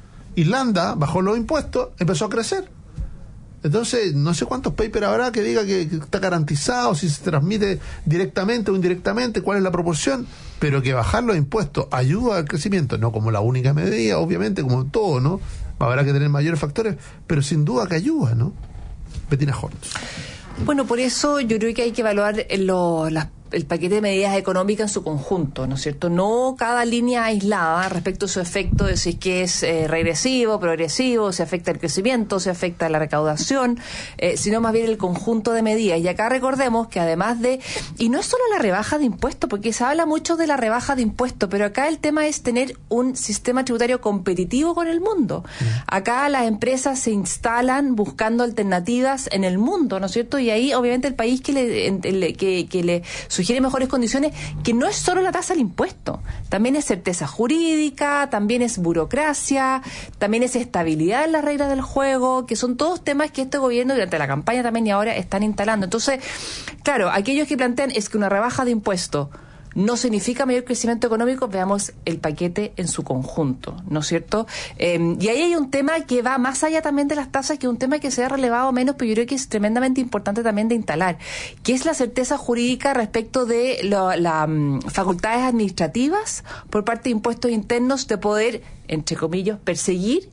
Irlanda bajó los impuestos, empezó a crecer. Entonces, no sé cuántos papers habrá que diga que, que está garantizado, si se transmite directamente o indirectamente, cuál es la proporción, pero que bajar los impuestos ayuda al crecimiento, no como la única medida, obviamente, como todo, ¿no? Habrá que tener mayores factores, pero sin duda que ayuda, ¿no? Bettina Hortz. Bueno, por eso yo creo que hay que evaluar lo, las el paquete de medidas económicas en su conjunto, ¿no es cierto? No cada línea aislada respecto a su efecto de si es que es eh, regresivo, progresivo, si afecta el crecimiento, si afecta la recaudación, eh, sino más bien el conjunto de medidas. Y acá recordemos que además de, y no es solo la rebaja de impuestos, porque se habla mucho de la rebaja de impuestos, pero acá el tema es tener un sistema tributario competitivo con el mundo. Acá las empresas se instalan buscando alternativas en el mundo, ¿no es cierto? Y ahí obviamente el país que le, que, que le sugiere mejores condiciones, que no es solo la tasa del impuesto, también es certeza jurídica, también es burocracia, también es estabilidad en las reglas del juego, que son todos temas que este gobierno durante la campaña también y ahora están instalando. Entonces, claro, aquellos que plantean es que una rebaja de impuestos no significa mayor crecimiento económico, veamos el paquete en su conjunto, ¿no es cierto? Eh, y ahí hay un tema que va más allá también de las tasas, que es un tema que se ha relevado menos, pero yo creo que es tremendamente importante también de instalar, que es la certeza jurídica respecto de las um, facultades administrativas por parte de impuestos internos de poder, entre comillas, perseguir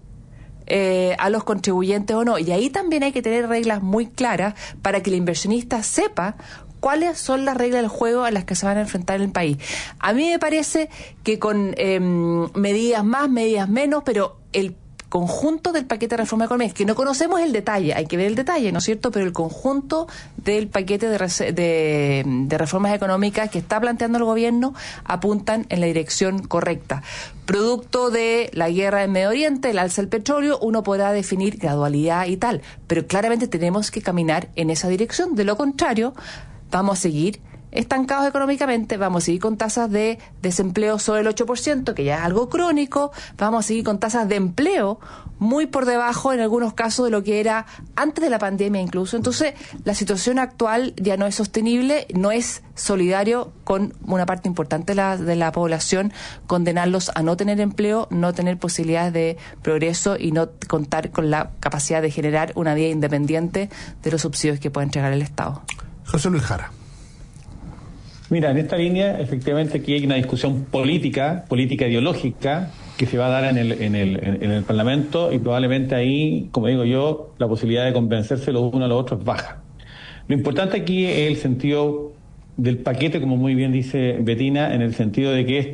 Eh, a los contribuyentes o no. Y ahí también hay que tener reglas muy claras para que el inversionista sepa cuáles son las reglas del juego a las que se van a enfrentar en el país. A mí me parece que con eh, medidas más, medidas menos, pero el conjunto del paquete de reforma económica, que no conocemos el detalle, hay que ver el detalle, ¿no es cierto? Pero el conjunto del paquete de, de, de reformas económicas que está planteando el gobierno apuntan en la dirección correcta. Producto de la guerra en Medio Oriente, el alza del petróleo, uno podrá definir gradualidad y tal, pero claramente tenemos que caminar en esa dirección. De lo contrario, vamos a seguir estancados económicamente, vamos a seguir con tasas de desempleo sobre el ocho por ciento, que ya es algo crónico, vamos a seguir con tasas de empleo muy por debajo en algunos casos de lo que era antes de la pandemia incluso. Entonces, la situación actual ya no es sostenible, no es solidario con una parte importante de la, de la población, condenarlos a no tener empleo, no tener posibilidades de progreso y no contar con la capacidad de generar una vida independiente de los subsidios que puede entregar el Estado. José Luis Jara. Mira, en esta línea, efectivamente, aquí hay una discusión política, política ideológica, que se va a dar en el, en el, en el Parlamento, y probablemente ahí, como digo yo, la posibilidad de convencerse los unos a los otros baja. Lo importante aquí es el sentido del paquete, como muy bien dice Bettina, en el sentido de que esto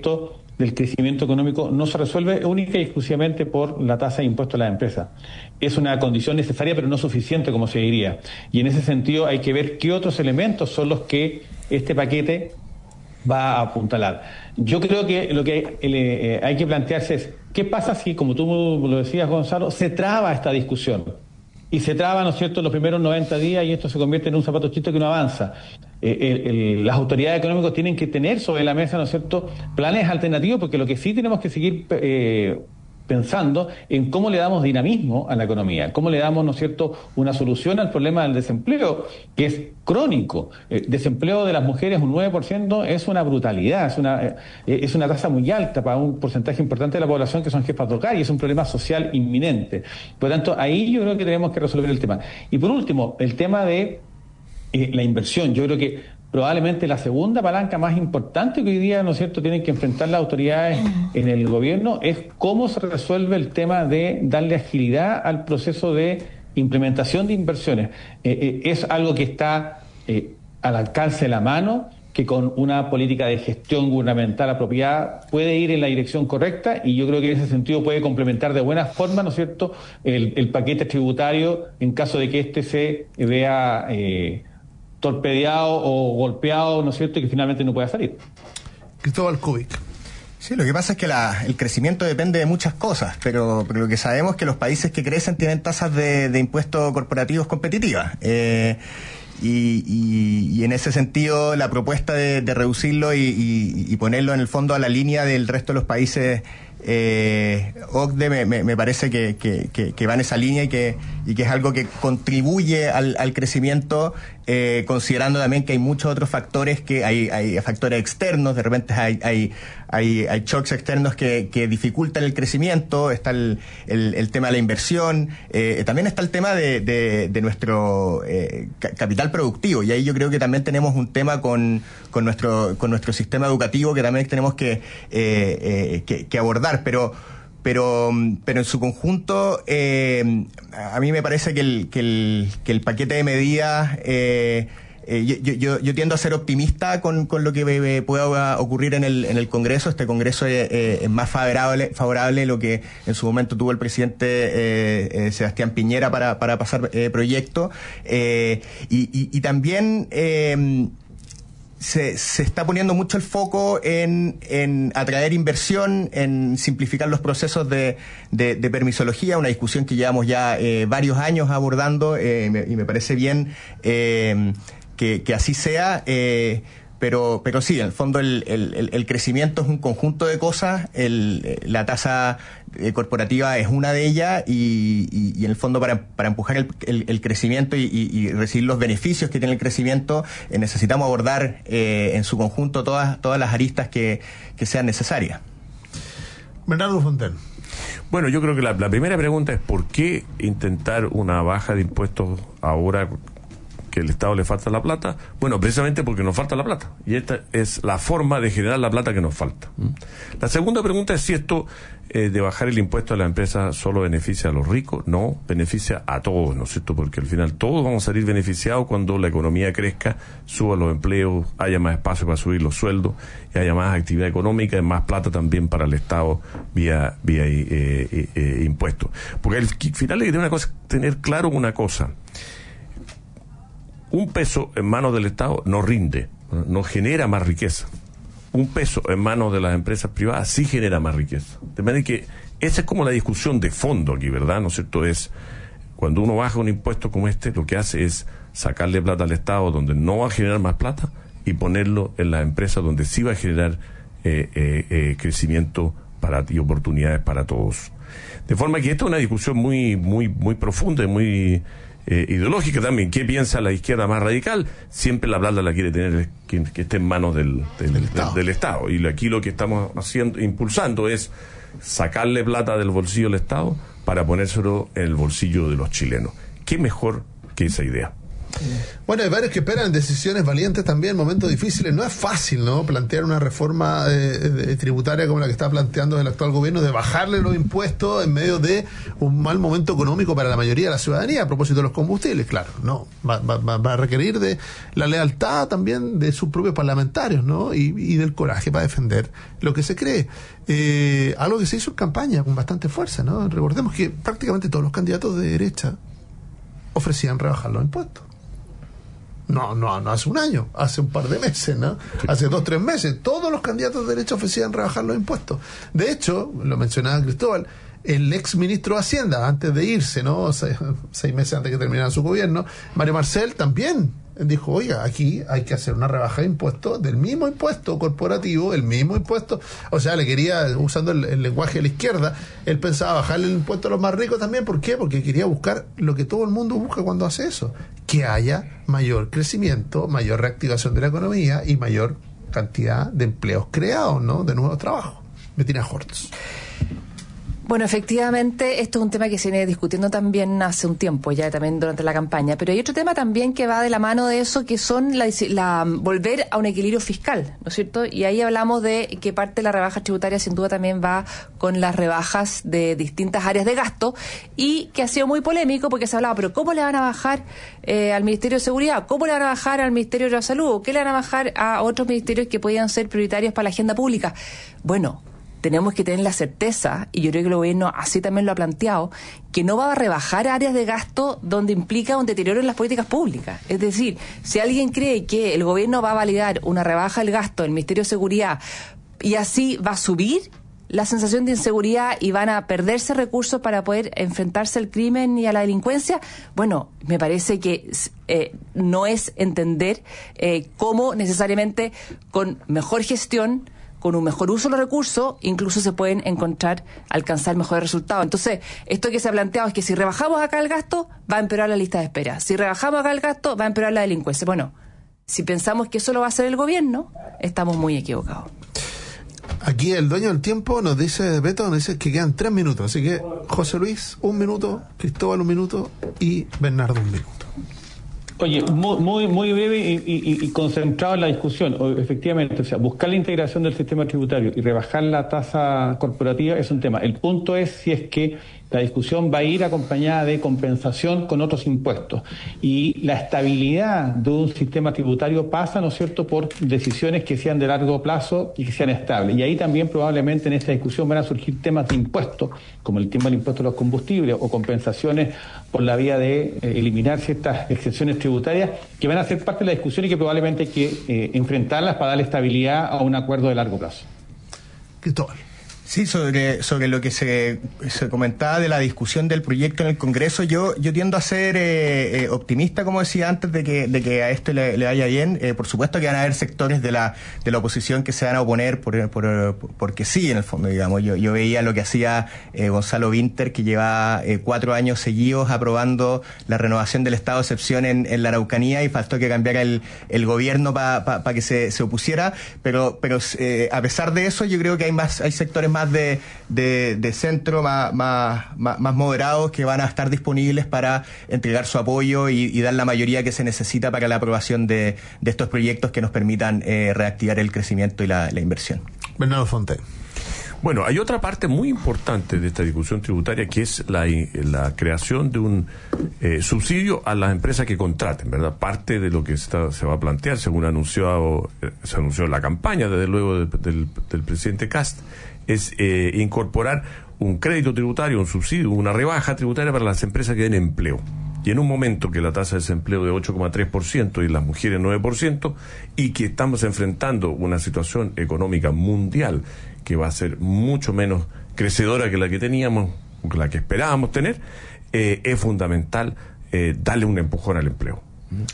del crecimiento económico no se resuelve única y exclusivamente por la tasa de impuesto a las empresas. Es una condición necesaria, pero no suficiente, como se diría. Y en ese sentido hay que ver qué otros elementos son los que este paquete va a apuntalar. Yo creo que lo que eh, hay que plantearse es, ¿qué pasa si, como tú lo decías, Gonzalo, se traba esta discusión? Y se traba, ¿no es cierto?, los primeros noventa días y esto se convierte en un zapato chiste que no avanza. Eh, el, el, las autoridades económicas tienen que tener sobre la mesa, ¿no es cierto?, planes alternativos, porque lo que sí tenemos que seguir eh, pensando en cómo le damos dinamismo a la economía, cómo le damos, ¿no es cierto?, una solución al problema del desempleo, que es crónico. El desempleo de las mujeres, un nueve por ciento, es una brutalidad, es una, eh, es una tasa muy alta para un porcentaje importante de la población que son jefas de hogar, y es un problema social inminente. Por lo tanto, ahí yo creo que tenemos que resolver el tema. Y por último, el tema de eh, la inversión. Yo creo que probablemente la segunda palanca más importante que hoy día, ¿no es cierto?, tienen que enfrentar las autoridades en el gobierno es cómo se resuelve el tema de darle agilidad al proceso de implementación de inversiones. Eh, eh, es algo que está eh, al alcance de la mano, que con una política de gestión gubernamental apropiada puede ir en la dirección correcta, y yo creo que en ese sentido puede complementar de buena forma, ¿no es cierto?, el, el paquete tributario en caso de que éste se vea eh, torpedeado o golpeado, ¿no es cierto?, y que finalmente no pueda salir. Cristóbal Kubik. Sí, lo que pasa es que la, el crecimiento depende de muchas cosas, pero, pero lo que sabemos es que los países que crecen tienen tasas de, de impuestos corporativos competitivas. Eh, y, y, y en ese sentido, la propuesta de, de reducirlo y, y, y ponerlo en el fondo a la línea del resto de los países eh, O C D E me, me, me parece que, que, que, que va en esa línea y que, y que es algo que contribuye al, al crecimiento, eh, considerando también que hay muchos otros factores, que hay, hay factores externos, de repente hay, hay, hay, hay shocks externos que, que dificultan el crecimiento, está el, el, el tema de la inversión, eh, también está el tema de, de, de nuestro eh, capital productivo, y ahí yo creo que también tenemos un tema con, con, nuestro, con nuestro sistema educativo que también tenemos que, eh, eh, que, que abordar. Pero, pero, pero en su conjunto, eh, a mí me parece que el, que el, que el paquete de medidas, eh, eh, yo, yo, yo tiendo a ser optimista con, con lo que pueda ocurrir en el, en el Congreso. Este Congreso es, es más favorable, favorable lo que en su momento tuvo el presidente eh, eh, Sebastián Piñera para, para pasar eh, proyectos. Eh, y, y, y también, eh, Se, se está poniendo mucho el foco en, en atraer inversión, en simplificar los procesos de, de, de permisología, una discusión que llevamos ya eh, varios años abordando, eh, y, me, y me parece bien eh, que, que así sea, eh, pero, pero sí, en el fondo el, el, el crecimiento es un conjunto de cosas, el, la tasa eh, corporativa es una de ellas, y, y, y en el fondo para, para empujar el, el, el crecimiento y, y, y recibir los beneficios que tiene el crecimiento, eh, necesitamos abordar eh, en su conjunto todas, todas las aristas que, que sean necesarias. Bernardo Fontaine. Bueno, yo creo que la, la primera pregunta es ¿por qué intentar una baja de impuestos ahora que el Estado le falta la plata? Bueno, precisamente porque nos falta la plata, y esta es la forma de generar la plata que nos falta. La segunda pregunta es si esto eh, de bajar el impuesto a la empresa solo beneficia a los ricos. No, beneficia a todos, ¿no es cierto?, porque al final todos vamos a salir beneficiados cuando la economía crezca, suba los empleos, haya más espacio para subir los sueldos, y haya más actividad económica y más plata también para el Estado vía vía eh, eh, eh, impuestos. Porque al final hay que tener una cosa, tener claro una cosa: un peso en manos del Estado no rinde, no genera más riqueza. Un peso en manos de las empresas privadas sí genera más riqueza. De manera que esa es como la discusión de fondo aquí, ¿verdad? ¿No es cierto? Es cuando uno baja un impuesto como este, lo que hace es sacarle plata al Estado donde no va a generar más plata y ponerlo en las empresas donde sí va a generar eh, eh, eh, crecimiento para, y oportunidades para todos. De forma que esta es una discusión muy, muy, muy profunda y muy Eh, ideológica también. ¿Qué piensa la izquierda más radical? Siempre la plata la quiere tener que, que esté en manos del, del, del, Estado. del, del Estado. Y aquí lo que estamos haciendo, impulsando, es sacarle plata del bolsillo del Estado para ponérselo en el bolsillo de los chilenos. ¿Qué mejor que esa idea? Bueno, hay varios que esperan decisiones valientes también, momentos difíciles. No es fácil, ¿no?, plantear una reforma eh, tributaria como la que está planteando el actual gobierno, de bajarle los impuestos en medio de un mal momento económico para la mayoría de la ciudadanía, a propósito de los combustibles. Claro, no, va, va, va a requerir de la lealtad también de sus propios parlamentarios, ¿no?, y, y del coraje para defender lo que se cree. Eh, algo que se hizo en campaña con bastante fuerza, ¿no? Recordemos que prácticamente todos los candidatos de derecha ofrecían rebajar los impuestos. No, no, no hace un año, hace un par de meses, ¿no? Sí. Hace dos, tres meses, todos los candidatos de derecha ofrecían rebajar los impuestos. De hecho, lo mencionaba Cristóbal, el ex ministro de Hacienda, antes de irse, ¿no?, seis, seis meses antes de que terminara su gobierno, Mario Marcel, también dijo, oiga, aquí hay que hacer una rebaja de impuestos, del mismo impuesto corporativo, el mismo impuesto. O sea, le quería, usando el, el lenguaje de la izquierda, él pensaba bajarle el impuesto a los más ricos también. ¿Por qué? Porque quería buscar lo que todo el mundo busca cuando hace eso, que haya mayor crecimiento, mayor reactivación de la economía y mayor cantidad de empleos creados, ¿no?, de nuevos trabajos. Bettina Hortz. Bueno, efectivamente, esto es un tema que se viene discutiendo también hace un tiempo, ya también durante la campaña, pero hay otro tema también que va de la mano de eso, que son la, la volver a un equilibrio fiscal, ¿no es cierto? Y ahí hablamos de que parte de la rebaja tributaria sin duda también va con las rebajas de distintas áreas de gasto, y que ha sido muy polémico porque se hablaba, pero ¿cómo le van a bajar eh, al Ministerio de Seguridad? ¿Cómo le van a bajar al Ministerio de la Salud? ¿Qué le van a bajar a otros ministerios que podían ser prioritarios para la agenda pública? Bueno, tenemos que tener la certeza, y yo creo que el gobierno así también lo ha planteado, que no va a rebajar áreas de gasto donde implica un deterioro en las políticas públicas. Es decir, si alguien cree que el gobierno va a validar una rebaja del gasto del Ministerio de Seguridad y así va a subir la sensación de inseguridad y van a perderse recursos para poder enfrentarse al crimen y a la delincuencia, bueno, me parece que eh, no es entender eh, cómo necesariamente con mejor gestión, con un mejor uso de los recursos, incluso se pueden encontrar, alcanzar mejores resultados. Entonces, esto que se ha planteado es que si rebajamos acá el gasto, va a empeorar la lista de espera. Si rebajamos acá el gasto, va a empeorar la delincuencia. Bueno, si pensamos que eso lo va a hacer el gobierno, estamos muy equivocados. Aquí el dueño del tiempo nos dice, Beto, nos dice que quedan tres minutos. Así que José Luis, un minuto, Cristóbal, un minuto y Bernardo, un minuto. Oye, muy muy, muy breve y, y, y concentrado en la discusión. O, efectivamente, o sea, buscar la integración del sistema tributario y rebajar la tasa corporativa es un tema. El punto es si es que la discusión va a ir acompañada de compensación con otros impuestos. Y la estabilidad de un sistema tributario pasa, ¿no es cierto?, por decisiones que sean de largo plazo y que sean estables. Y ahí también probablemente en esta discusión van a surgir temas de impuestos, como el tema del impuesto a los combustibles o compensaciones por la vía de eh, eliminar ciertas excepciones tributarias que van a ser parte de la discusión y que probablemente hay que eh, enfrentarlas para darle estabilidad a un acuerdo de largo plazo. Cristóbal. Sí, sobre, sobre lo que se, se comentaba de la discusión del proyecto en el Congreso, yo, yo tiendo a ser eh, eh, optimista, como decía antes, de que, de que a esto le, le vaya bien. Eh, por supuesto que van a haber sectores de la, de la oposición que se van a oponer por, por, por, porque sí, en el fondo, digamos. Yo, yo veía lo que hacía eh, Gonzalo Winter, que lleva eh, cuatro años seguidos aprobando la renovación del estado de excepción en, en la Araucanía, y faltó que cambiara el, el gobierno para pa, pa que se, se opusiera, pero, pero eh, a pesar de eso, yo creo que hay más, hay sectores más De, de, de centro, más, más, más moderados, que van a estar disponibles para entregar su apoyo y, y dar la mayoría que se necesita para la aprobación de, de estos proyectos que nos permitan eh, reactivar el crecimiento y la, la inversión. Bernardo Fontaine. Bueno, hay otra parte muy importante de esta discusión tributaria, que es la, la creación de un eh, subsidio a las empresas que contraten, ¿verdad? Parte de lo que está, se va a plantear, según anunció, eh, se anunció en la campaña, desde luego, del, del, del presidente Kast, es eh, incorporar un crédito tributario, un subsidio, una rebaja tributaria para las empresas que den empleo. Y en un momento que la tasa de desempleo de ocho coma tres por ciento y las mujeres nueve por ciento, y que estamos enfrentando una situación económica mundial que va a ser mucho menos crecedora que la que teníamos, que la que esperábamos tener, eh, es fundamental eh, darle un empujón al empleo.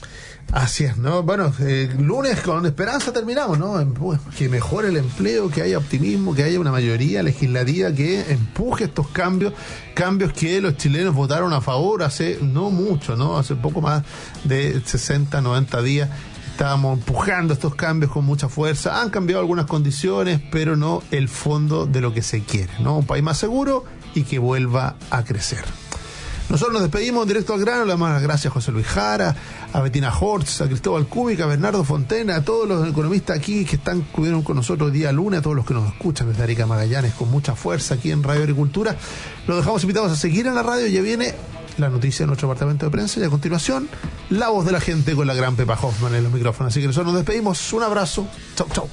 Así es, ¿no? Bueno, eh, lunes con esperanza terminamos, ¿no? Pues, que mejore el empleo, que haya optimismo, que haya una mayoría legislativa que empuje estos cambios, cambios que los chilenos votaron a favor hace no mucho, ¿no? Hace poco más de sesenta, noventa días estábamos empujando estos cambios con mucha fuerza. Han cambiado algunas condiciones, pero no el fondo de lo que se quiere, ¿no? Un país más seguro y que vuelva a crecer. Nosotros nos despedimos directo al grano. Le damos las gracias a José Luis Jara, a Bettina Hortz, a Cristóbal Cúbica, a Bernardo Fontena, a todos los economistas aquí que están estuvieron con nosotros día lunes, a todos los que nos escuchan desde Arica Magallanes con mucha fuerza aquí en Radio Agricultura. Los dejamos invitados a seguir en la radio. Ya viene la noticia de nuestro departamento de prensa y a continuación la voz de la gente con la gran Pepa Hoffman en los micrófonos. Así que nosotros nos despedimos. Un abrazo. Chau, chau.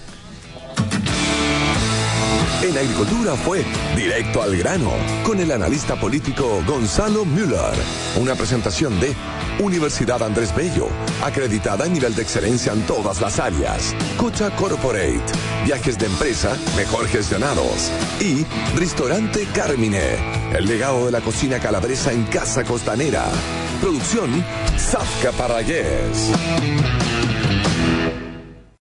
En Agricultura fue Directo al Grano con el analista político Gonzalo Müller. Una presentación de Universidad Andrés Bello, acreditada a nivel de excelencia en todas las áreas. Cocha Corporate, viajes de empresa mejor gestionados. Y Restaurante Carmine, el legado de la cocina calabresa en Casa Costanera. Producción Zafka Parragués.